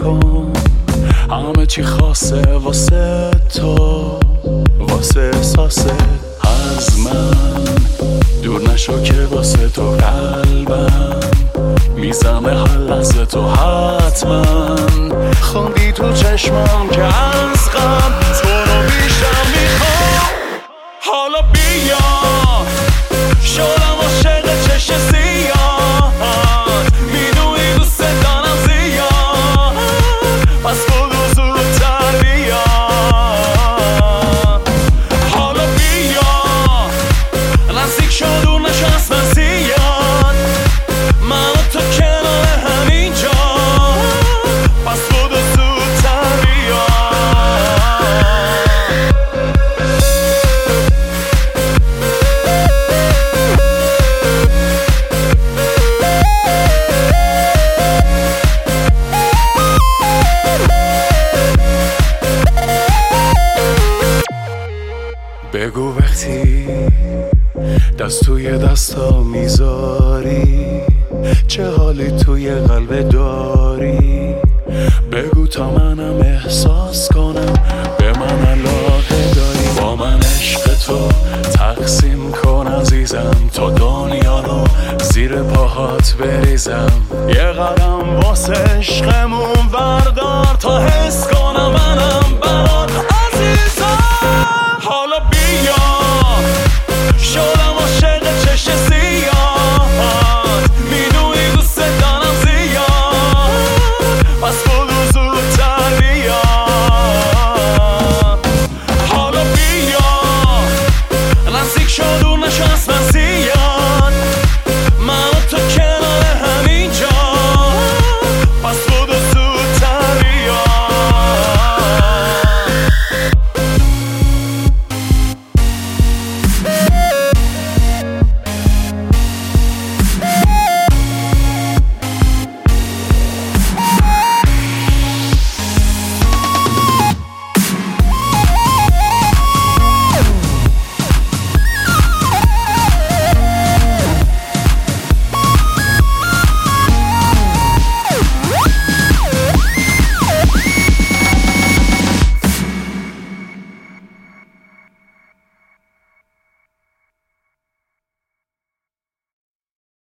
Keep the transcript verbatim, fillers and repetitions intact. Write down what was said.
نکن، همه چی خاصه واسه تو، واسه احساسه از من دور نشو که واسه تو قلبم میزمه هر لحظه تو حتما خوندی تو چشمام که از غم تو رو بیشتر میخوام. حالا بیا شدم عاشق چشم سیاه، میدونی دوست دارم زیاد، پس بگو زودتر بیا. حالا بیا نزدیک شو دور نشو اصلا زیاد، من و تو کنار همینجا، پس بگو زودتر بیا. بگو وقتی دست توی دستا میذاری چه حالی توی قلب داری، بگو تا منم احساس کنم به من علاقه داری، با من عشق تو تقسیم کن عزیزم تا دنیا رو زیر پاهات بریزم، یه قدم واسه عشقمون بردار تا حس کنم من